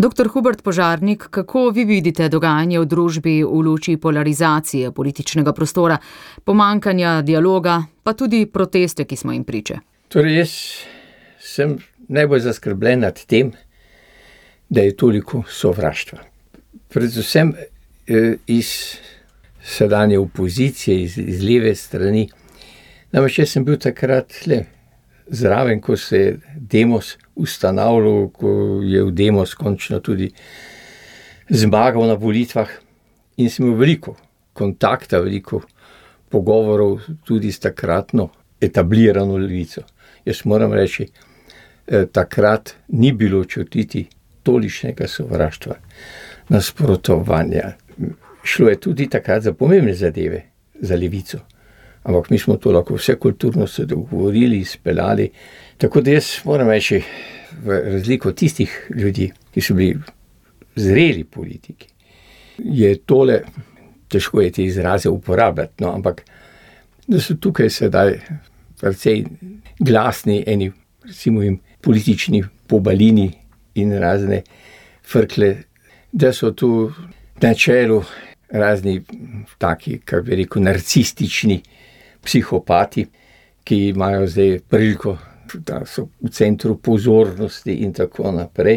Dr. Hubert Požarnik, kako vi vidite dogajanje v družbi v luči polarizacije političnega prostora, pomanjkanja dialoga, pa tudi proteste, ki smo jim priče? Torej, jaz sem najbolj zaskrbljen nad tem, da je toliko sovraštva. Predvsem iz sedanje opozicije, iz leve strani. Namreč jaz sem bil takrat zraven, ko se je Demos ustanavljal, ko je v Demos končno tudi zmagal na volitvah in sem imel veliko kontakta, veliko pogovorov tudi s takratno etablirano levico. Jaz moram reči, takrat ni bilo čutiti tolikšnega sovraštva, nasprotovanja. Šlo je tudi takrat za pomembne zadeve, za levico. Ampak mi smo to lahko vse kulturno se dogovorili, izpeljali. Tako da jaz moram reči, v razliko od tistih ljudi, ki so bili zreli politiki, je tole, težko je te izraze uporabljati, no, ampak da so tukaj sedaj precej glasni eni, recimo jim, politični pobalini in razne frkle, da so tu na čelu razni taki, kako bi rekel, narcistični psihopati, ki imajo zdaj priliko, da so v centru pozornosti in tako naprej.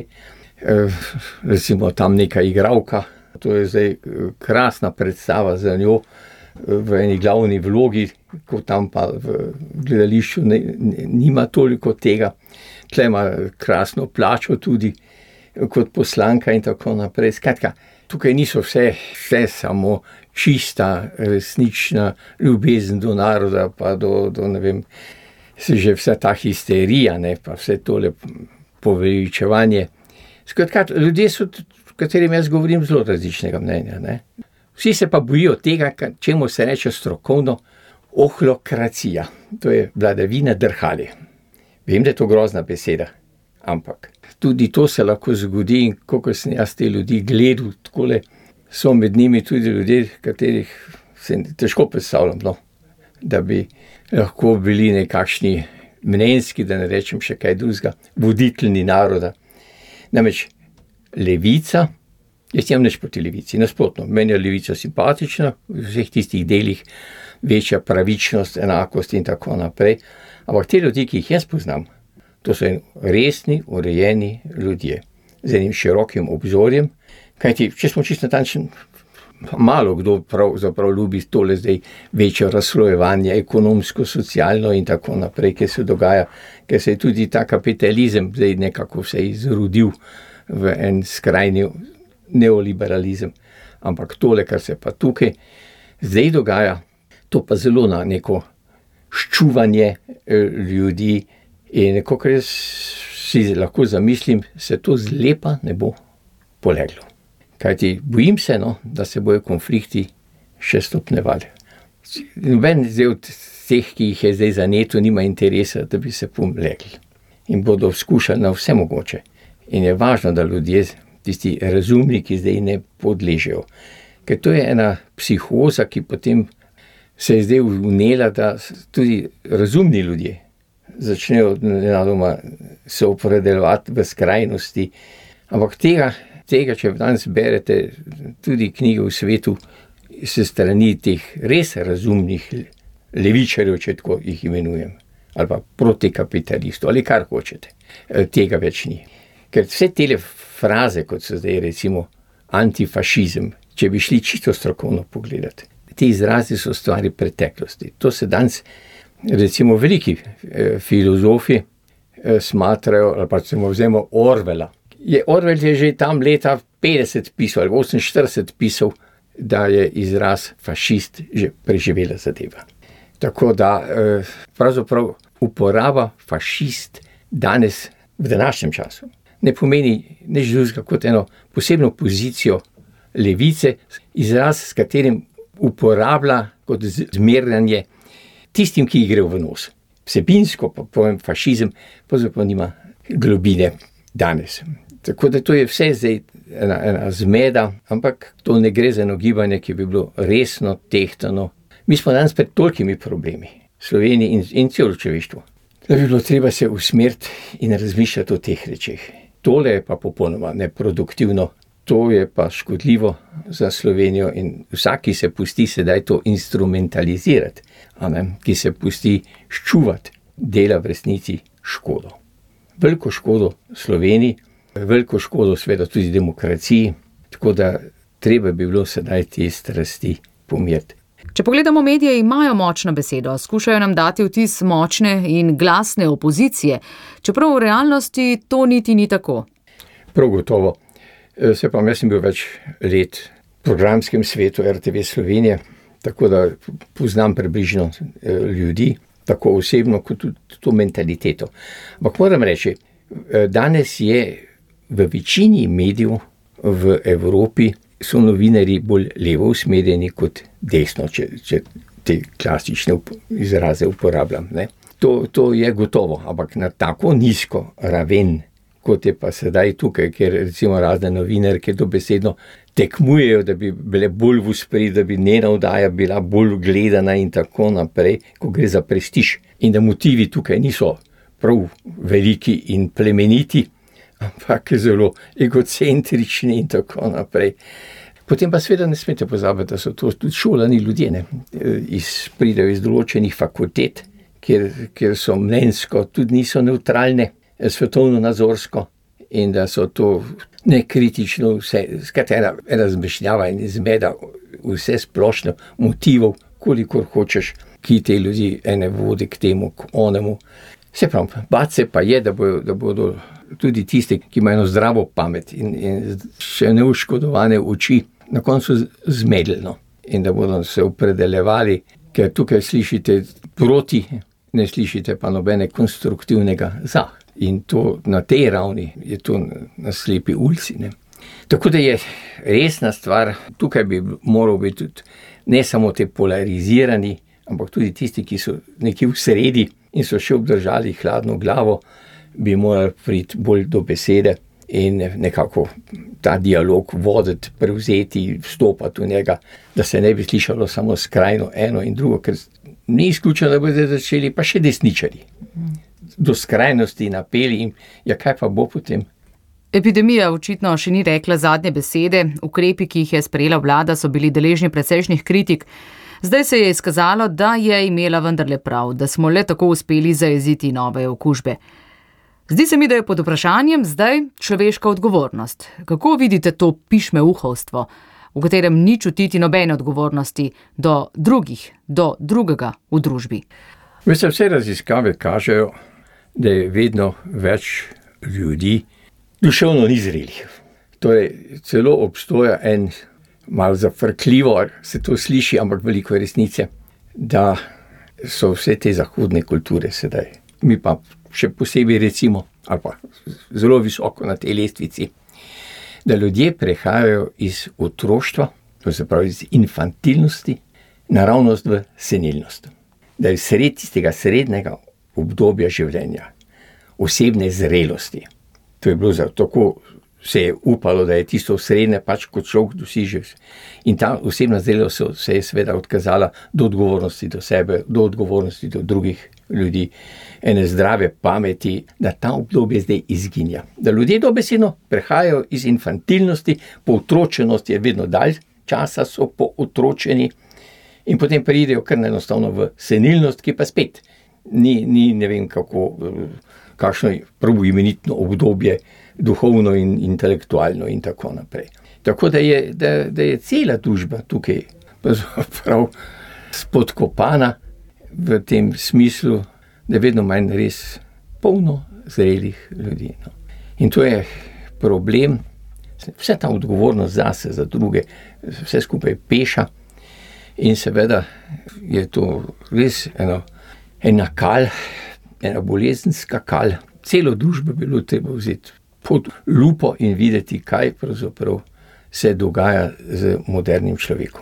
Recimo tam neka igralka, to je zdaj krasna predstava za njo v eni glavni vlogi, ko tam pa v gledališču nima toliko tega. Tle ima krasno plačo tudi kot poslanka in tako naprej. Skratka, tukaj niso vse samo čista, resnična ljubezen do naroda, pa do ne vem, se že vsa ta histerija, ne, pa vse tole poveličevanje. Skratka, ljudje so, v katerim jaz govorim, zelo različnega mnenja, ne. Vsi se pa bojijo tega, čemu se reče strokovno ohlokracija. To je vladavina drhali. Vem, da je to grozna beseda, ampak tudi to se lahko zgodi in koliko sem jaz te ljudi gledal, takole so med njimi tudi ljudje, katerih se težko predstavljam, no, da bi lahko bili nekakšni mnenjski, da ne rečem še kaj drugega, voditeljni naroda. Namreč levica, jaz nimam nič proti levici, nasprotno, meni je levica simpatična, v vseh tistih delih večja pravičnost, enakost in tako naprej, ampak te ljudi, ki jih jaz poznam, to so resni, urejeni ljudje, z enim širokim obzorjem, kajti, če smo čisto natančni, malo kdo pravzaprav ljubi tole zdaj večje razslojevanje, ekonomsko, socialno in tako naprej, ki se dogaja, ker se je tudi ta kapitalizem zdaj nekako vse izrodil v en skrajni neoliberalizem. Ampak tole, kar se pa tukaj zdaj dogaja, to pa zelo na neko ščuvanje ljudi in kako jaz si lahko zamislim, se to zlepa ne bo poleglo. Kajti bojim se, no, da se bojo konflikti še stopnjevali. Noben od teh, ki jih je zdaj zaneto, nima interesa, da bi se polegli. In bodo skušali na vse mogoče. In je važno, da ljudje, tisti razumni, ki zdaj ne podležejo. Ker to je ena psihoza, ki potem se je zdaj vnela, da tudi razumni ljudje začnejo nenadoma se opredeljevati v skrajnosti. Ampak tega, če danes berete tudi knjige v svetu, se strani teh res razumnih levičarjev, če tako jih imenujem, ali pa protikapitalistov, ali kar hočete, tega več ni. Ker vse tele fraze, kot so zdaj recimo antifašizem, če bi šli čisto strokovno pogledati, ti izrazi so stvari preteklosti. To se danes recimo veliki filozofi smatrajo, ali pa recimo vzemo Orwella. Orwell je že tam leta 50 pisal ali 48 pisal, da je izraz fašist že preživela zadeva. Tako da pravzaprav uporaba fašist danes v današnjem času ne pomeni nič drugega kot eno posebno pozicijo levice, izraz, s katerim uporablja kot zmerjanje tistim, ki gre v nos. Vsebinsko pa povem fašizem, pravzaprav nima globine danes. Tako da to je vse zdaj ena zmeda, ampak to ne gre za eno gibanje, ki bi bilo resno, tehtano. Mi smo danes pred tolikimi problemi, Sloveniji in celo človeštvu, da bi bilo treba se usmeriti in razmišljati o teh rečeh. tole je pa popolnoma neproduktivno, to je pa škodljivo za Slovenijo in vsak, ki se pusti sedaj to instrumentalizirati, ki se pusti ščuvati, dela v resnici škodo. Veliko škodo Sloveniji, veliko škodo seveda tudi demokraciji, tako da treba bi bilo sedaj te strasti pomiriti. Če pogledamo, medije imajo močno besedo, skušajo nam dati vtis močne in glasne opozicije, čeprav v realnosti to niti ni tako. Prav gotovo. Se pa, jaz sem bil več let v programskem svetu RTV Slovenije, tako da poznam približno ljudi, tako osebno kot tudi to mentaliteto. Ampak moram reči, danes je v večini medijev v Evropi so novinarji bolj levo usmerjeni kot desno, če te klasične izraze uporabljam. Ne? To je gotovo, ampak na tako nizko raven, kot je pa sedaj tukaj, ker recimo razne novinarke dobesedno tekmujejo, da bi bile bolj v ospredju, da bi njena oddaja bila bolj gledana in tako naprej, ko gre za prestiž. In da motivi tukaj niso prav veliki in plemeniti, ampak zelo egocentrični in tako naprej. Potem pa seveda ne smete pozabiti, da so to tudi šolani ljudje, pridejo iz določenih fakultet, kjer so mnenjsko, tudi niso nevtralne, svetovno nazorsko in da so to nekritično vse, skratera ena zmešnjava in zmeda vse splošno motivov, kolikor hočeš, ki te ljudi ene vodi k temu, k onemu. Se pravi, bati se pa je, da bodo tudi tisti, ki imajo eno zdravo pamet in še neuškodovane oči, na koncu zmedljeno in da bodo se opredeljevali, ker tukaj slišite proti, ne slišite pa nobene konstruktivnega za. In to na tej ravni je to na slepi ulici. Tako da je resna stvar, tukaj bi moral biti tudi ne samo te polarizirani, ampak tudi tisti, ki so nekje v sredi in so še obdržali hladno glavo, bi morali priti bolj do besede in nekako ta dialog voditi, prevzeti, vstopati v njega, da se ne bi slišalo samo skrajno eno in drugo, ker ni izključeno, da bodo začeli pa še desničarji. Do skrajnosti napeli in kaj pa bo potem? Epidemija očitno še ni rekla zadnje besede, ukrepi, ki jih je sprejela vlada, so bili deležni precejšnjih kritik. Zdaj se je izkazalo, da je imela vendarle prav, da smo le tako uspeli zajeziti nove okužbe. Zdi se mi, da je pod vprašanjem zdaj človeška odgovornost. Kako vidite to pišmeuhovstvo, v katerem ni čutiti nobene odgovornosti do drugih, do drugega v družbi? Vse raziskave kažejo, da je vedno več ljudi duševno nizrelih. Torej, celo obstoja en malo zafrkljivo, se to sliši, ampak veliko resnice, da so vse te zahodne kulture sedaj. Mi pa še posebej recimo, ali pa zelo visoko na tej lestvici, da ljudje prehajajo iz otroštva, to se pravi iz infantilnosti, naravnost v senilnost. Da je sred tistega srednjega obdobja življenja, osebne zrelosti. To je bilo tako, se je upalo, da je tisto srednje pač kot človek doseže. In ta osebna zrelost se je seveda odkazala do odgovornosti do sebe, do odgovornosti do drugih ljudi, ene zdrave pameti, da ta obdobje zdaj izginja. Da ljudje dobesedno prehajajo iz infantilnosti, pootročenost je vedno dalj časa, so pootročeni, in potem pridejo kar enostavno v senilnost, ki pa spet ni ne vem kakšno prav imenitno obdobje, duhovno in intelektualno in tako naprej. Tako da je cela družba tukaj prav spodkopana v tem smislu, da je vedno manj res polno zrelih ljudi. In to je problem, vse ta odgovornost zase, za druge, vse skupaj peša. In seveda je to res ena kal, ena bolezenska kal. Celo družbo bi bilo treba vzeti pod lupo in videti, kaj pravzaprav se dogaja z modernim človekom.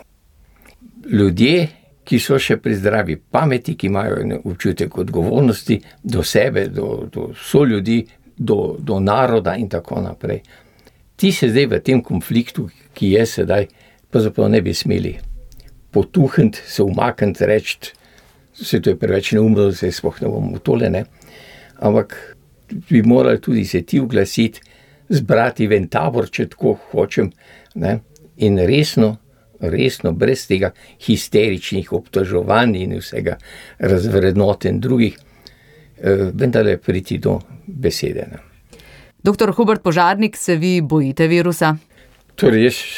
Ljudje, ki so še pri zdravi pameti, ki imajo občutek odgovornosti do sebe, do soljudi, do naroda in tako naprej. Ti se zdaj v tem konfliktu, ki je sedaj, pravzaprav ne bi smeli potuhniti, se umakniti, reči, vse to je preveč neumno, se sploh ne bomo tole, ne. Ampak bi morali tudi se ti oglasiti, zbrati ven tabor, če tako hočem, ne, in resno, brez tega histeričnih obtoževanj in vsega razvrednotenj drugih, vendarle priti do besede. Ne. Doktor Hubert Požarnik, se vi bojite virusa? Torej, jaz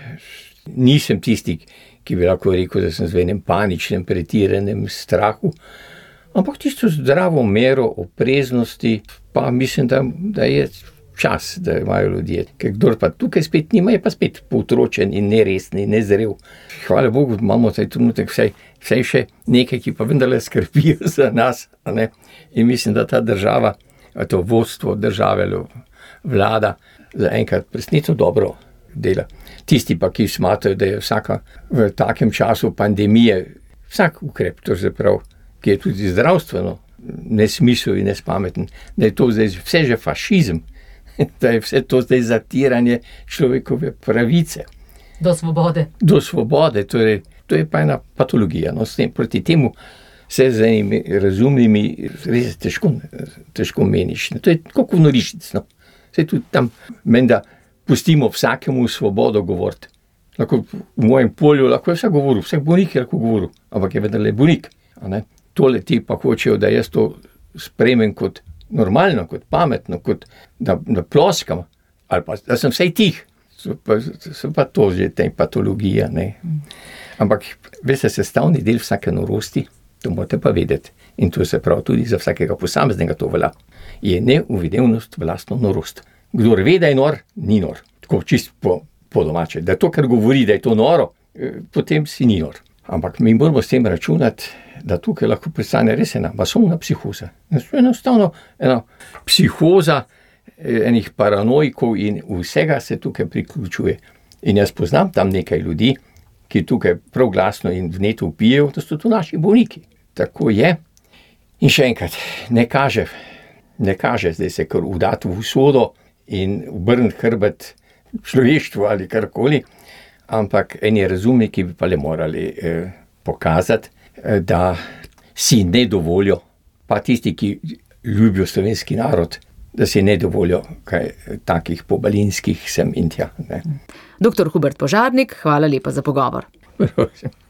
nisem tisti, ki bi lahko rekel, da sem v enem paničnem, pretiranem strahu, ampak tisto zdravo mero opreznosti, pa mislim, da je čas, da imajo ljudje. Ker kdor pa tukaj spet nima, je pa spet potročen in neresen in nezrel. Hvala Bogu, imamo taj trenutek vsaj še nekaj, ki pa vendarle skrbijo za nas, a ne? In mislim, da ta država, to vodstvo države, vlada, zaenkrat resnično dobro dela. Tisti pa, ki smatrajo, da je vsaka v takem času pandemije, vsak ukrep, to se pravi, ki je tudi zdravstveno nesmisel in nespameten, da je to zdaj vse že fašizem, da je vse to zdaj zatiranje človekove pravice. Do svobode. Do svobode, torej, to je pa ena patologija. No, proti temu se z enimi razumnimi res težko meniš. To je tako kot norišnic. No. Se tudi tam menda pustimo vsakemu svobodo govoriti. Lahko v mojem polju lahko je vsak govoril, vsak bolnik je lahko govoril, ampak je vendarle bolnik. Tole ti pa hočejo, da jaz to sprejmem kot normalno, kot pametno, kot da ploskam, ali pa da sem vsej tih. So pa to že te patologija. Ne. Ampak veste, sestavni del vsake norosti, to morate pa vedeti, in to se pravi tudi za vsakega posameznega to velja, je neuvidevnost vlastno norost. Kdor ve, da je nor, ni nor. Tako čist po domače. Da to, kar govori, da je to noro, potem si ni nor. Ampak mi moramo s tem računati, da tukaj lahko pristane res ena masovna psihoza. Enostavno ena psihoza enih paranoikov in vsega se tukaj priključuje. In jaz poznam tam nekaj ljudi, ki tukaj prav glasno in v netu vpijejo, da so to naši bolniki. Tako je. In še enkrat, ne kaže zdaj se kar udati v usodo in obrniti hrbet človeštvu ali karkoli, ampak eni razumni, ki bi pa le morali pokazati, da si ne dovolijo, pa tisti, ki ljubijo slovenski narod, da si ne dovolijo kaj takih pobalinskih sem in tja. Ne. Doktor Hubert Požarnik, hvala lepa za pogovor.